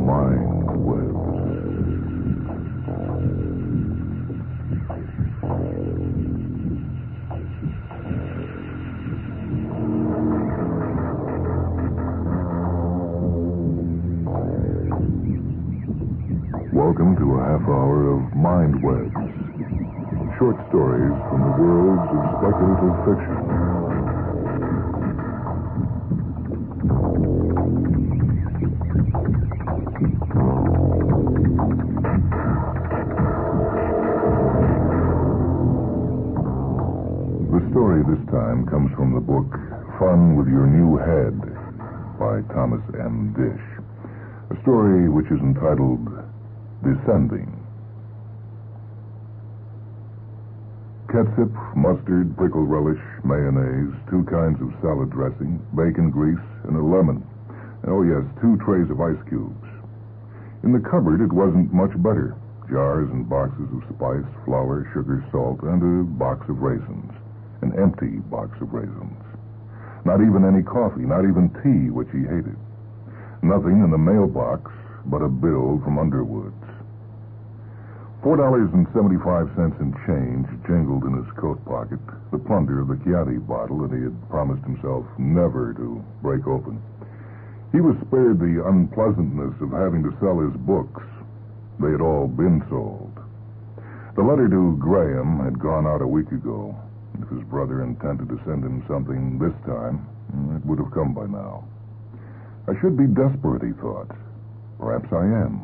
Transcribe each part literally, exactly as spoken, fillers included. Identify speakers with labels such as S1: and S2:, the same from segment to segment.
S1: Mind Web. Welcome to a half hour of Mind Webs. Short stories from the worlds of speculative fiction. The story this time comes from the book Fun with Your New Head by Thomas M. Dish. A story which is entitled Descending. Ketchup, mustard, pickle relish, mayonnaise, two kinds of salad dressing, bacon grease, and a lemon. Oh, yes, two trays of ice cubes. In the cupboard, it wasn't much better. Jars and boxes of spice, flour, sugar, salt, and a box of raisins. An empty box of raisins. Not even any coffee, not even tea, which he hated. Nothing in the mailbox but a bill from Underwood's. Four dollars and seventy-five cents in change jingled in his coat pocket, the plunder of the Chianti bottle that he had promised himself never to break open. He was spared the unpleasantness of having to sell his books. They had all been sold. The letter to Graham had gone out a week ago. If his brother intended to send him something this time, it would have come by now. I should be desperate, he thought. Perhaps I am.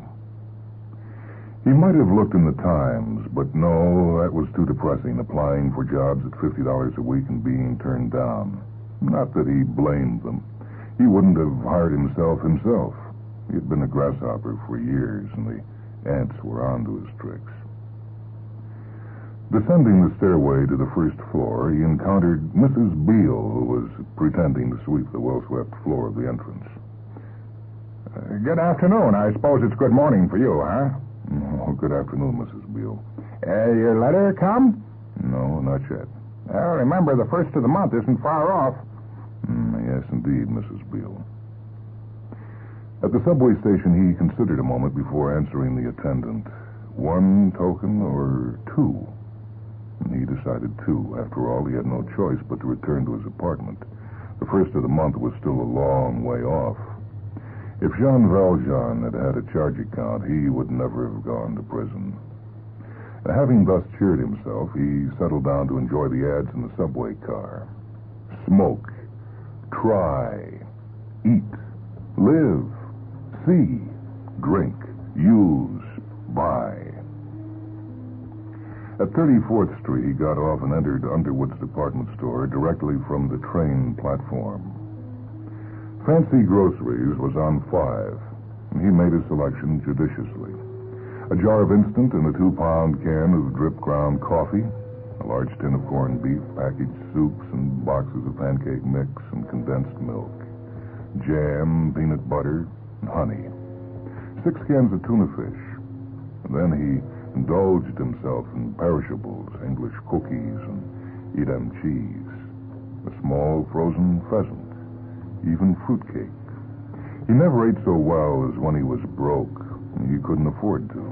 S1: He might have looked in the Times, but no, that was too depressing, applying for jobs at fifty dollars a week and being turned down. Not that he blamed them. He wouldn't have hired himself himself. He had been a grasshopper for years, and the ants were on to his tricks. Descending the stairway to the first floor, he encountered Missus Beale, who was pretending to sweep the well-swept floor of the entrance.
S2: Uh, good afternoon. I suppose it's good morning for you, huh?
S1: Oh, good afternoon, Missus Beale.
S2: Uh, your letter come?
S1: No, not yet.
S2: Well, remember, the first of the month isn't far off.
S1: Mm, yes, indeed, Missus Beale. At the subway station, he considered a moment before answering the attendant. One token or two? And he decided two. After all, he had no choice but to return to his apartment. The first of the month was still a long way off. If Jean Valjean had had a charge account, he would never have gone to prison. Having thus cheered himself, he settled down to enjoy the ads in the subway car. Smoke, try, eat, live, see, drink, use, buy. At thirty-fourth Street, he got off and entered Underwood's department store directly from the train platform. Fancy Groceries was on five, and he made his selection judiciously. A jar of instant and a two-pound can of drip ground coffee, a large tin of corned beef, packaged soups, and boxes of pancake mix and condensed milk, jam, peanut butter, and honey, six cans of tuna fish. And then he indulged himself in perishables, English cookies, and Edam cheese, a small frozen pheasant, even fruitcake. He never ate so well as when he was broke. He couldn't afford to.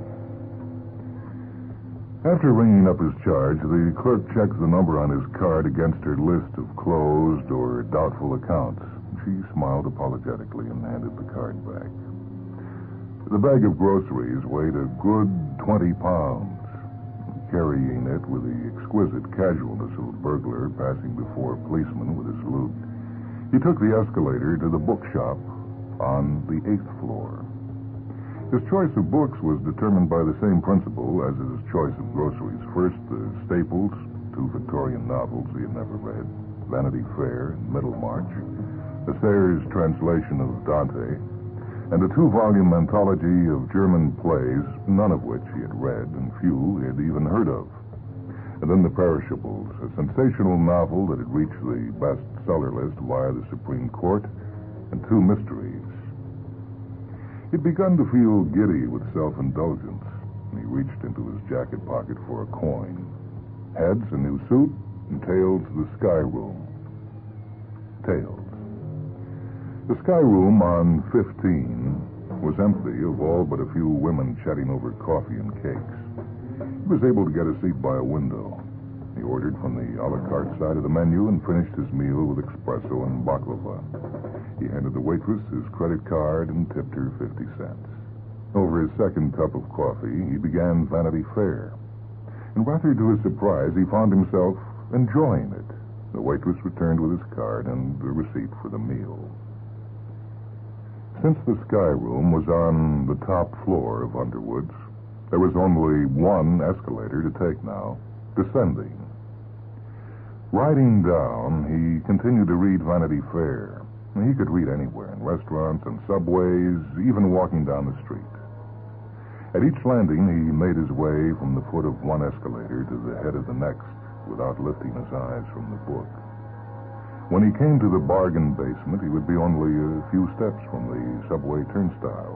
S1: After ringing up his charge, the clerk checked the number on his card against her list of closed or doubtful accounts. She smiled apologetically and handed the card back. The bag of groceries weighed a good twenty pounds. Carrying it with the exquisite casualness of a burglar passing before a policeman with his loot, he took the escalator to the bookshop on the eighth floor. His choice of books was determined by the same principle as his choice of groceries. First, the staples, two Victorian novels he had never read, Vanity Fair and Middlemarch, the Sayers translation of Dante, and a two-volume anthology of German plays, none of which he had read and few he had even heard of. And then The Perishables, a sensational novel that had reached the bestseller list via the Supreme Court, and two mysteries. He'd begun to feel giddy with self-indulgence, and he reached into his jacket pocket for a coin. Heads, a new suit, and tails, the Sky Room. Tails. The Sky Room on fifteen was empty of all but a few women chatting over coffee and cakes. He was able to get a seat by a window. He ordered from the a la carte side of the menu and finished his meal with espresso and baklava. He handed the waitress his credit card and tipped her fifty cents. Over his second cup of coffee, he began Vanity Fair. And rather to his surprise, he found himself enjoying it. The waitress returned with his card and the receipt for the meal. Since the Sky Room was on the top floor of Underwood's, there was only one escalator to take now, descending. Riding down, he continued to read Vanity Fair. He could read anywhere, in restaurants and subways, even walking down the street. At each landing, he made his way from the foot of one escalator to the head of the next without lifting his eyes from the book. When he came to the bargain basement, he would be only a few steps from the subway turnstile.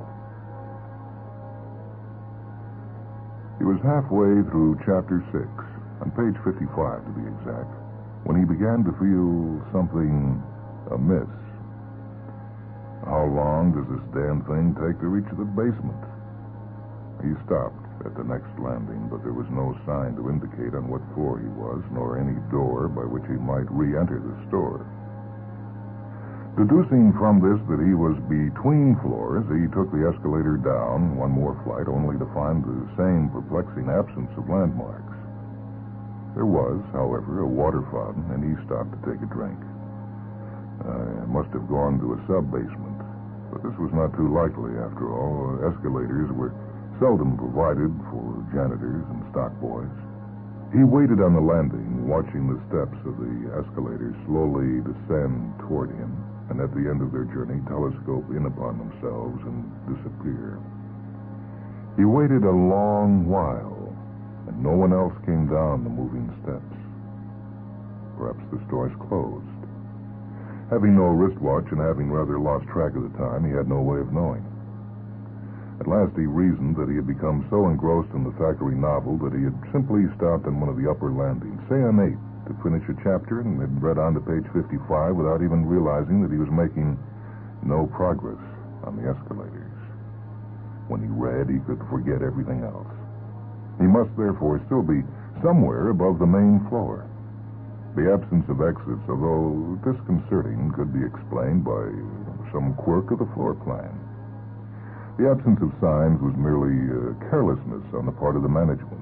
S1: He was halfway through chapter six, on page fifty-five to be exact, when he began to feel something amiss. How long does this damn thing take to reach the basement? He stopped at the next landing, but there was no sign to indicate on what floor he was, nor any door by which he might re-enter the store. Deducing from this that he was between floors, he took the escalator down one more flight, only to find the same perplexing absence of landmarks. There was, however, a water fountain, and he stopped to take a drink. I must have gone to a sub-basement, but this was not too likely, after all. Escalators were seldom provided for janitors and stock boys. He waited on the landing, watching the steps of the escalator slowly descend toward him, and at the end of their journey telescope in upon themselves and disappear. He waited a long while, and no one else came down the moving steps. Perhaps the store's closed. Having no wristwatch and having rather lost track of the time, he had no way of knowing. At last he reasoned that he had become so engrossed in the Thackeray novel that he had simply stopped on one of the upper landings, say on eight, to finish a chapter, and had read on to page fifty-five without even realizing that he was making no progress on the escalators. When he read, he could forget everything else. He must therefore still be somewhere above the main floor. The absence of exits, although disconcerting, could be explained by some quirk of the floor plan. The absence of signs was merely uh, carelessness on the part of the management.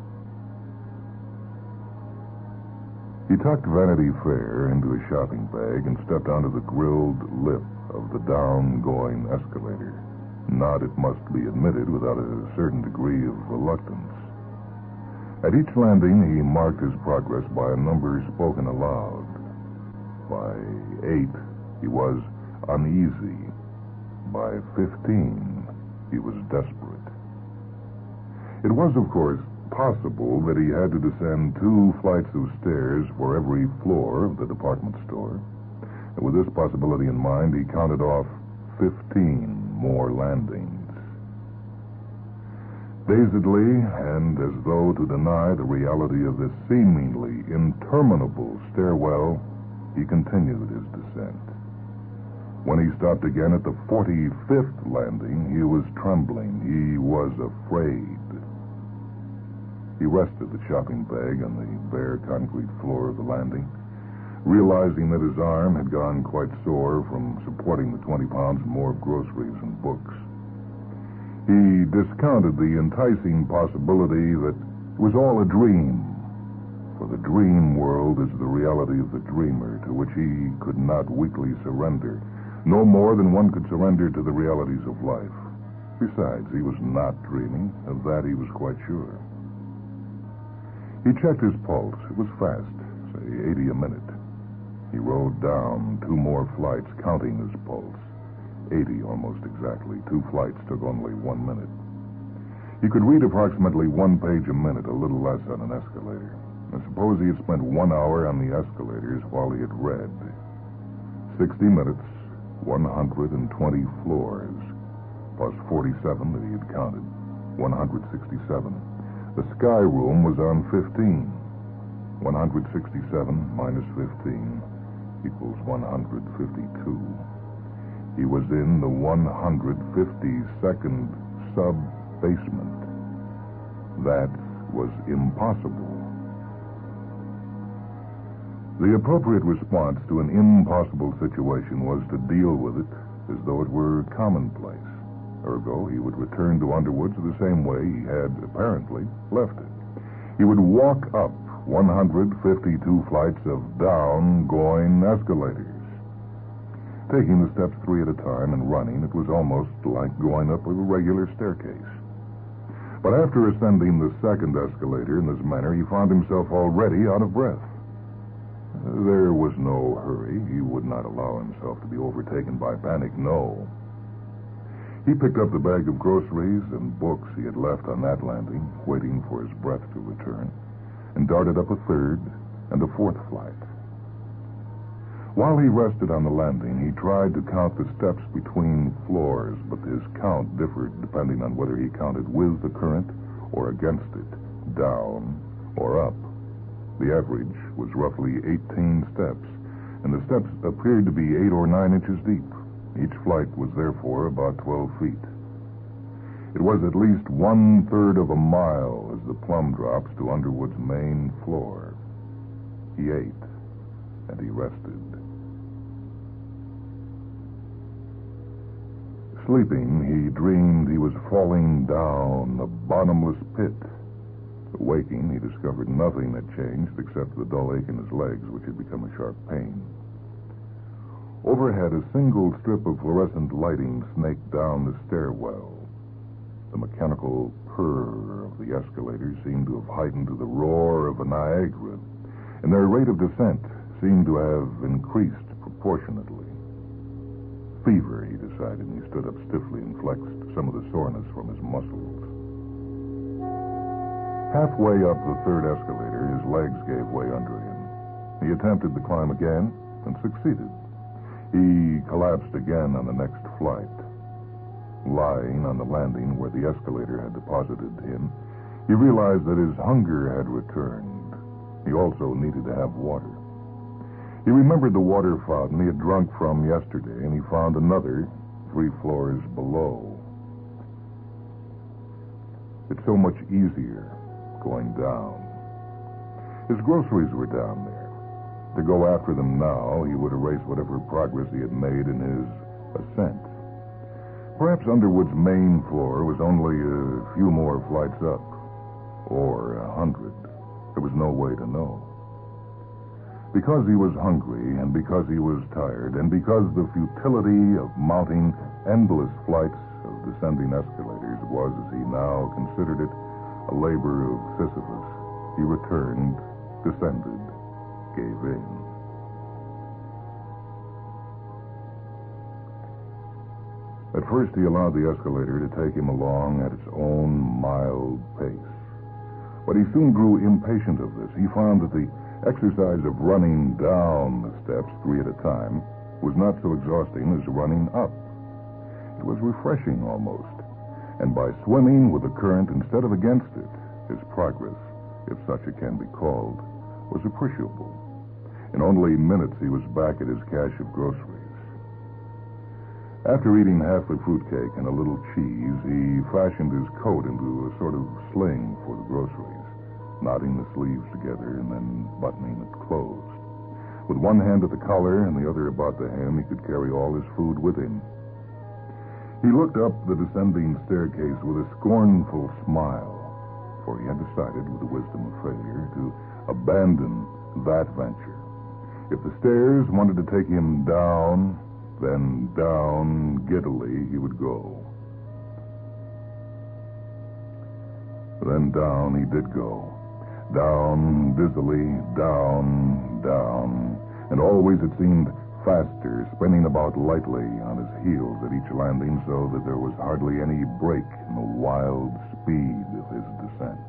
S1: He tucked Vanity Fair into his shopping bag and stepped onto the grilled lip of the down-going escalator, not, it must be admitted, without a certain degree of reluctance. At each landing, he marked his progress by a number spoken aloud. By eight, he was uneasy. By fifteen, he was desperate. It was, of course, possible that he had to descend two flights of stairs for every floor of the department store. And with this possibility in mind, he counted off fifteen more landings. Dazedly, and as though to deny the reality of this seemingly interminable stairwell, he continued his descent. When he stopped again at the forty-fifth landing, he was trembling. He was afraid. He rested the shopping bag on the bare concrete floor of the landing, realizing that his arm had gone quite sore from supporting the twenty pounds more of groceries and books. He discounted the enticing possibility that it was all a dream, for the dream world is the reality of the dreamer, to which he could not weakly surrender, no more than one could surrender to the realities of life. Besides, he was not dreaming. Of that he was quite sure. He checked his pulse. It was fast, say eighty a minute. He rode down two more flights, counting his pulse. eighty almost exactly. Two flights took only one minute. He could read approximately one page a minute, a little less on an escalator. I suppose he had spent one hour on the escalators while he had read. Sixty minutes, one hundred twenty floors, plus forty-seven that he had counted, one hundred sixty-seven. The Sky Room was on fifteen. one hundred sixty-seven minus fifteen equals one hundred fifty-two. He was in the one hundred fifty-second sub-basement. That was impossible. The appropriate response to an impossible situation was to deal with it as though it were commonplace. Ergo, he would return to Underwoods the same way he had, apparently, left it. He would walk up one hundred fifty-two flights of down-going escalators. Taking the steps three at a time and running, it was almost like going up a regular staircase. But after ascending the second escalator in this manner, he found himself already out of breath. There was no hurry. He would not allow himself to be overtaken by panic, no. He picked up the bag of groceries and books he had left on that landing, waiting for his breath to return, and darted up a third and a fourth flight. While he rested on the landing, he tried to count the steps between floors, but his count differed depending on whether he counted with the current or against it, down or up. The average was roughly eighteen steps, and the steps appeared to be eight or nine inches deep. Each flight was therefore about twelve feet. It was at least one-third of a mile as the plumb drops to Underwood's main floor. He ate, and he rested. Sleeping, he dreamed he was falling down a bottomless pit. Waking, he discovered nothing had changed except the dull ache in his legs, which had become a sharp pain. Overhead, a single strip of fluorescent lighting snaked down the stairwell. The mechanical purr of the escalators seemed to have heightened to the roar of a Niagara, and their rate of descent seemed to have increased proportionately. Fever, he decided, and he stood up stiffly and flexed some of the soreness from his muscles. Halfway up the third escalator, his legs gave way under him. He attempted to climb again and succeeded. He collapsed again on the next flight. Lying on the landing where the escalator had deposited him, he realized that his hunger had returned. He also needed to have water. He remembered the water fountain he had drunk from yesterday, and he found another three floors below. It's so much easier going down. His groceries were down there. To go after them now, he would erase whatever progress he had made in his ascent. Perhaps Underwood's main floor was only a few more flights up, or a hundred. There was no way to know. Because he was hungry, and because he was tired, and because the futility of mounting endless flights of descending escalators was, as he now considered it, a labor of Sisyphus, he returned, descended, gave in. At first, he allowed the escalator to take him along at its own mild pace. But he soon grew impatient of this. He found that the exercise of running down the steps three at a time was not so exhausting as running up. It was refreshing almost. And by swimming with the current instead of against it, his progress, if such it can be called, was appreciable. In only minutes, he was back at his cache of groceries. After eating half the fruitcake and a little cheese, he fashioned his coat into a sort of sling for the groceries, knotting the sleeves together and then buttoning it closed. With one hand at the collar and the other about the hem, he could carry all his food with him. He looked up the descending staircase with a scornful smile, for he had decided, with the wisdom of failure, to abandon that venture. If the stairs wanted to take him down, then down giddily he would go. Then down he did go. Down dizzily, down, down, and always it seemed faster, spinning about lightly on his heels at each landing so that there was hardly any break in the wild speed of his descent.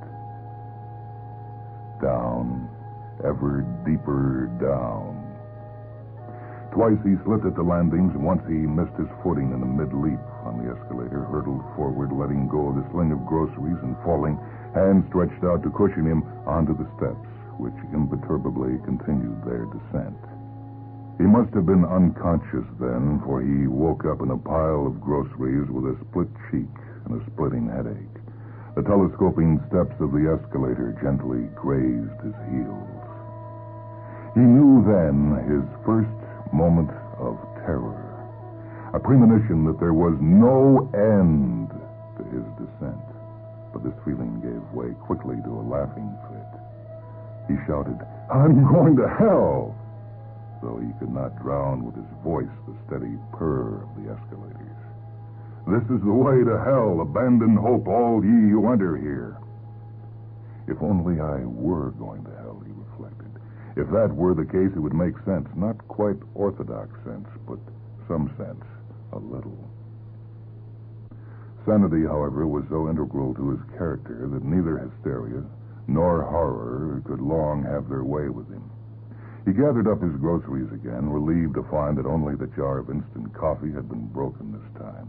S1: Down, ever deeper down. Twice he slipped at the landings, and once he missed his footing in a mid-leap on the escalator, hurtled forward, letting go of the sling of groceries and falling, hands stretched out to cushion him onto the steps, which imperturbably continued their descent. He must have been unconscious then, for he woke up in a pile of groceries with a split cheek and a splitting headache. The telescoping steps of the escalator gently grazed his heels. He knew then his first moment of terror, a premonition that there was no end to his descent. But this feeling gave way quickly to a laughing fit. He shouted, "I'm going to hell!" though he could not drown with his voice the steady purr of the escalators. "This is the way to hell. Abandon hope, all ye who enter here." If only I were going to hell, he reflected. If that were the case, it would make sense. Not quite orthodox sense, but some sense. A little. Sanity, however, was so integral to his character that neither hysteria nor horror could long have their way with him. He gathered up his groceries again, relieved to find that only the jar of instant coffee had been broken this time.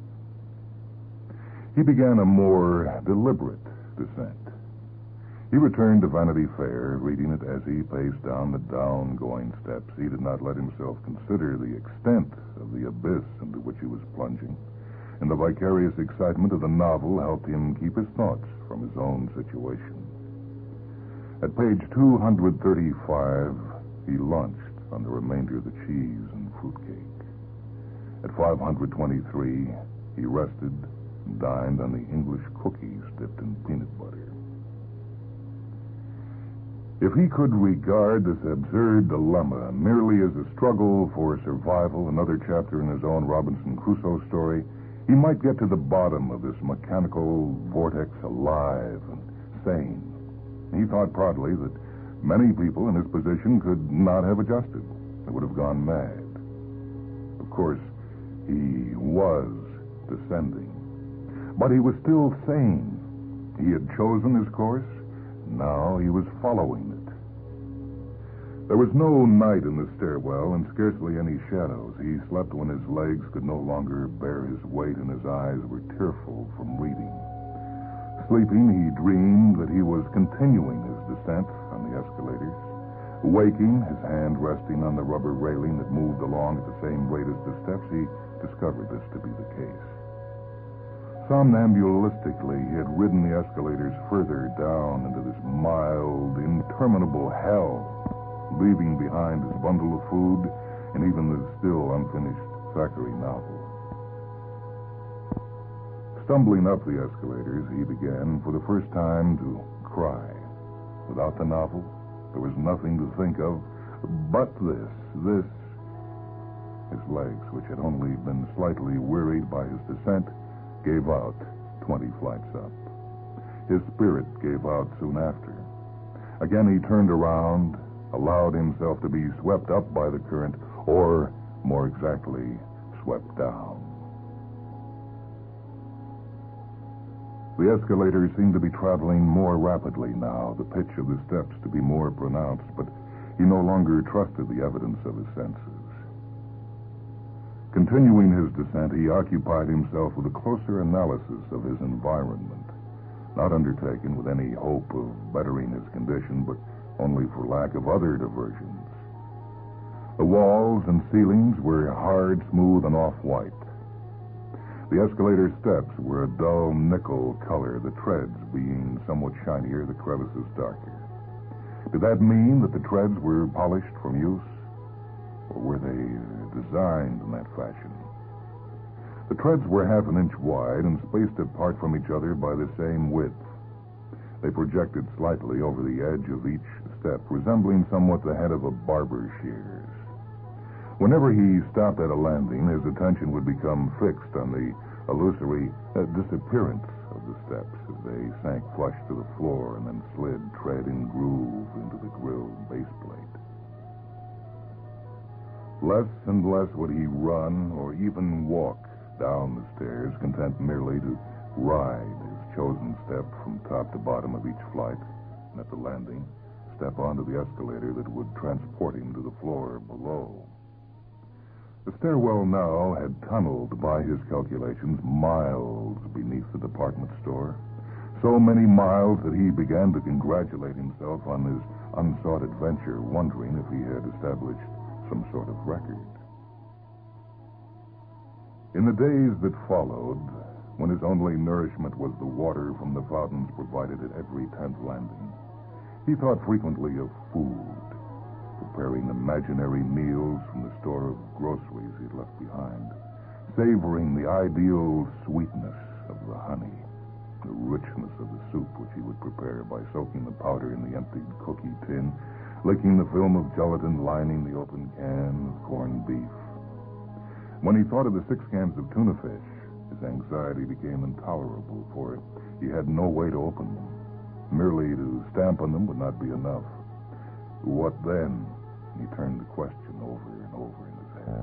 S1: He began a more deliberate descent. He returned to Vanity Fair, reading it as he paced down the down-going steps. He did not let himself consider the extent of the abyss into which he was plunging, and the vicarious excitement of the novel helped him keep his thoughts from his own situation. At page two hundred thirty-five, he lunched on the remainder of the cheese and fruitcake. At five hundred twenty-three, he rested and dined on the English cookies dipped in peanut butter. If he could regard this absurd dilemma merely as a struggle for survival, another chapter in his own Robinson Crusoe story, he might get to the bottom of this mechanical vortex alive and sane. He thought proudly that many people in his position could not have adjusted. They would have gone mad. Of course, he was descending. But he was still sane. He had chosen his course. Now he was following it. There was no night in the stairwell and scarcely any shadows. He slept when his legs could no longer bear his weight and his eyes were tearful from reading. Sleeping, he dreamed that he was continuing his descent on the escalators. Waking, his hand resting on the rubber railing that moved along at the same rate as the steps, he discovered this to be the case. Somnambulistically, he had ridden the escalators further down into this mild, interminable hell, leaving behind his bundle of food and even the still unfinished Thackeray novel. Stumbling up the escalators, he began, for the first time, to cry. Without the novel, there was nothing to think of but this, this. His legs, which had only been slightly wearied by his descent, gave out twenty flights up. His spirit gave out soon after. Again he turned around, allowed himself to be swept up by the current, or, more exactly, swept down. The escalator seemed to be traveling more rapidly now, the pitch of the steps to be more pronounced, but he no longer trusted the evidence of his senses. Continuing his descent, he occupied himself with a closer analysis of his environment, not undertaken with any hope of bettering his condition, but only for lack of other diversions. The walls and ceilings were hard, smooth, and off-white. The escalator steps were a dull nickel color, the treads being somewhat shinier, the crevices darker. Did that mean that the treads were polished from use? Or were they designed in that fashion? The treads were half an inch wide and spaced apart from each other by the same width. They projected slightly over the edge of each step, resembling somewhat the head of a barber's shears. Whenever he stopped at a landing, his attention would become fixed on the illusory uh, disappearance of the steps as they sank flush to the floor and then slid tread and groove into the grilled base plate. Less and less would he run or even walk down the stairs, content merely to ride his chosen step from top to bottom of each flight, and at the landing, step onto the escalator that would transport him to the floor below. The stairwell now had tunneled, by his calculations, miles beneath the department store. So many miles that he began to congratulate himself on his unsought adventure, wondering if he had established some sort of record. In the days that followed, when his only nourishment was the water from the fountains provided at every tenth landing, he thought frequently of food, preparing imaginary meals from the store of groceries he'd left behind, savoring the ideal sweetness of the honey, the richness of the soup which he would prepare by soaking the powder in the emptied cookie tin, licking the film of gelatin lining the open can of corned beef. When he thought of the six cans of tuna fish, his anxiety became intolerable, for he had no way to open them. Merely to stamp on them would not be enough. What then? He turned the question over and over in his head.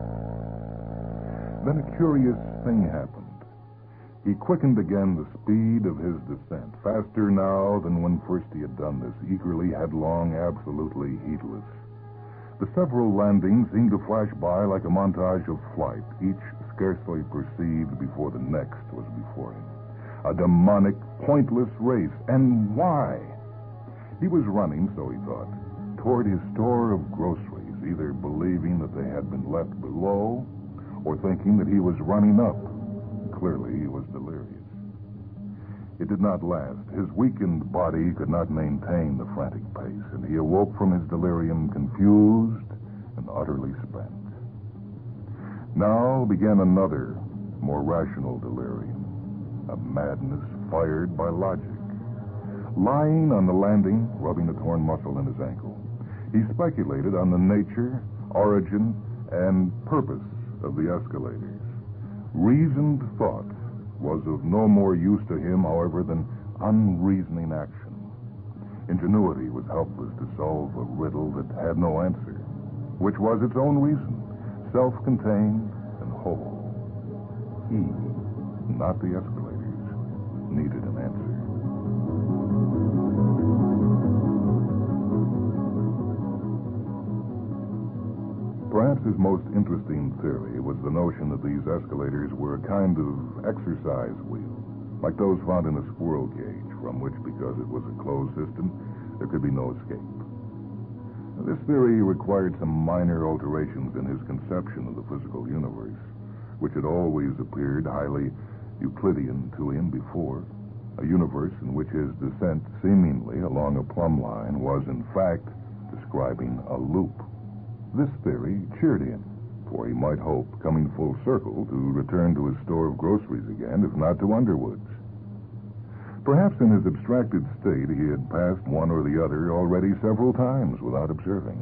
S1: Then a curious thing happened. He quickened again the speed of his descent, faster now than when first he had done this, eagerly, headlong, absolutely heedless. The several landings seemed to flash by like a montage of flight, each scarcely perceived before the next was before him. A demonic, pointless race. And why? He was running, so he thought, toward his store of groceries, either believing that they had been left below or thinking that he was running up. Clearly, he was delirious. It did not last. His weakened body could not maintain the frantic pace, and he awoke from his delirium confused and utterly spent. Now began another, more rational delirium, a madness fired by logic. Lying on the landing, rubbing a torn muscle in his ankle, he speculated on the nature, origin, and purpose of the escalators. Reasoned thought was of no more use to him, however, than unreasoning action. Ingenuity was helpless to solve a riddle that had no answer, which was its own reason, self-contained and whole. He, not the escalators, needed an answer. Perhaps his most interesting theory was the notion that these escalators were a kind of exercise wheel, like those found in a squirrel cage, from which, because it was a closed system, there could be no escape. This theory required some minor alterations in his conception of the physical universe, which had always appeared highly Euclidean to him before, a universe in which his descent seemingly along a plumb line was, in fact, describing a loop. This theory cheered him, for he might hope, coming full circle, to return to his store of groceries again, if not to Underwood's. Perhaps in his abstracted state he had passed one or the other already several times without observing.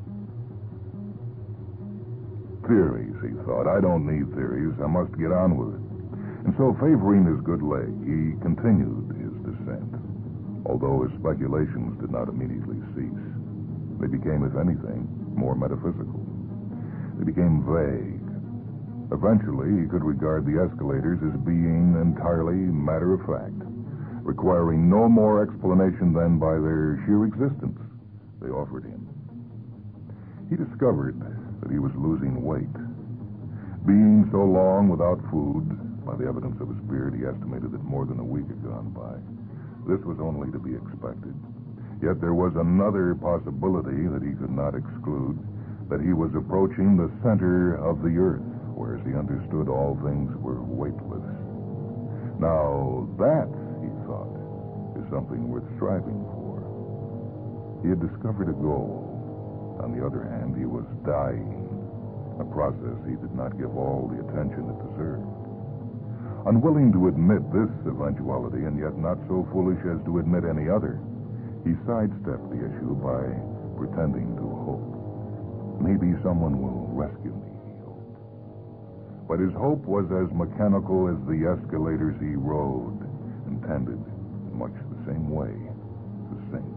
S1: Theories, he thought. I don't need theories. I must get on with it. And so, favoring his good leg, he continued his descent, although his speculations did not immediately cease. They became, if anything, more metaphysical. They became vague. Eventually, he could regard the escalators as being entirely matter-of-fact, requiring no more explanation than by their sheer existence they offered him. He discovered that he was losing weight. Being so long without food, by the evidence of his beard, he estimated that more than a week had gone by. This was only to be expected. Yet there was another possibility that he could not exclude, that he was approaching the center of the earth, whereas he understood all things were weightless. Now, that, he thought, is something worth striving for. He had discovered a goal. On the other hand, he was dying, a process he did not give all the attention it deserved. Unwilling to admit this eventuality, and yet not so foolish as to admit any other, he sidestepped the issue by pretending to hope. Maybe someone will rescue me, he hoped. But his hope was as mechanical as the escalators he rode, intended, in much the same way, to sink.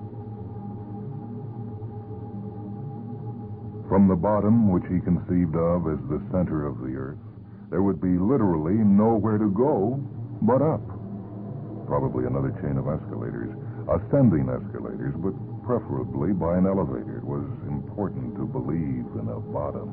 S1: From the bottom, which he conceived of as the center of the earth, there would be literally nowhere to go but up. Probably another chain of escalators, ascending escalators, but preferably by an elevator. It was important to believe in a bottom.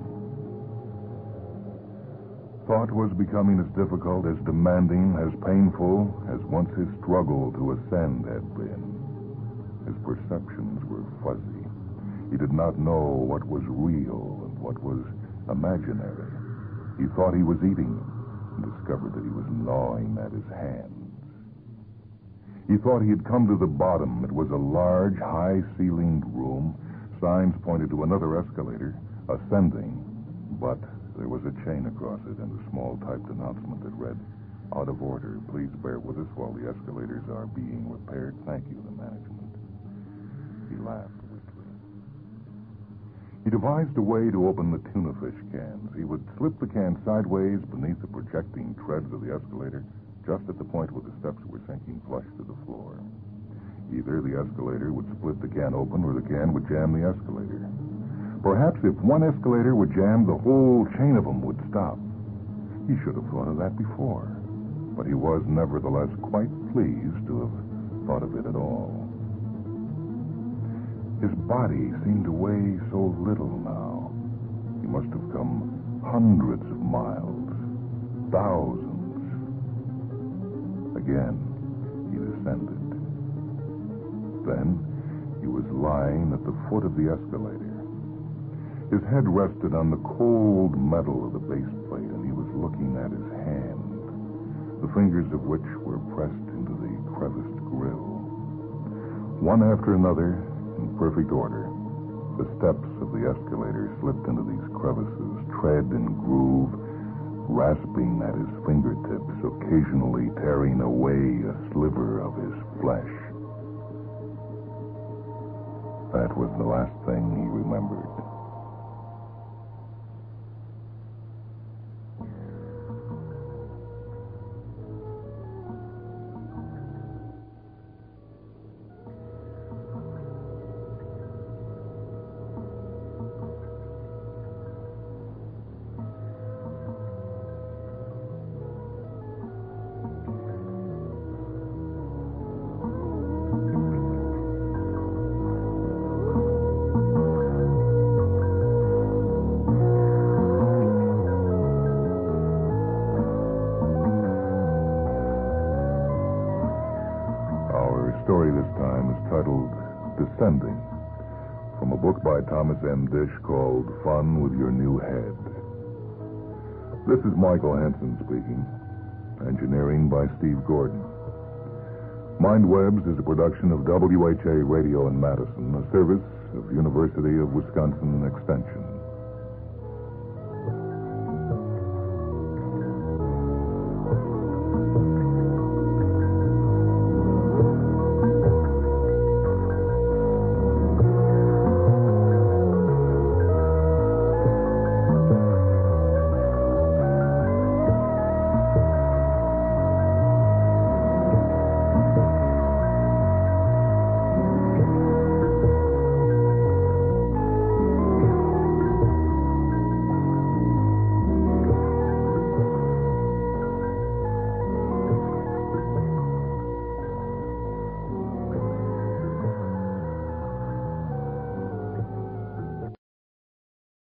S1: Thought was becoming as difficult, as demanding, as painful as once his struggle to ascend had been. His perceptions were fuzzy. He did not know what was real and what was imaginary. He thought he was eating them and discovered that he was gnawing at his hands. He thought he had come to the bottom. It was a large, high-ceilinged room. Signs pointed to another escalator, ascending, but there was a chain across it and a small typed announcement that read, "Out of order. Please bear with us while the escalators are being repaired. Thank you, the management." He laughed weakly. He devised a way to open the tuna fish cans. He would slip the can sideways beneath the projecting treads of the escalator, just at the point where the steps were sinking flush to the floor. Either the escalator would split the can open or the can would jam the escalator. Perhaps if one escalator would jam, the whole chain of them would stop. He should have thought of that before, but he was nevertheless quite pleased to have thought of it at all. His body seemed to weigh so little now. He must have come hundreds of miles, thousands. Again, he descended. Then, he was lying at the foot of the escalator. His head rested on the cold metal of the base plate, and he was looking at his hand, the fingers of which were pressed into the creviced grill. One after another, in perfect order, the steps of the escalator slipped into these crevices, tread and groove, rasping at his fingertips, occasionally tearing away a sliver of his flesh. That was the last thing he remembered. Story this time is titled Descending, from a book by Thomas M. Dish called Fun with Your New Head. This is Michael Hansen speaking. Engineering by Steve Gordon. MindWebs is a production of W H A Radio in Madison, a service of University of Wisconsin Extension.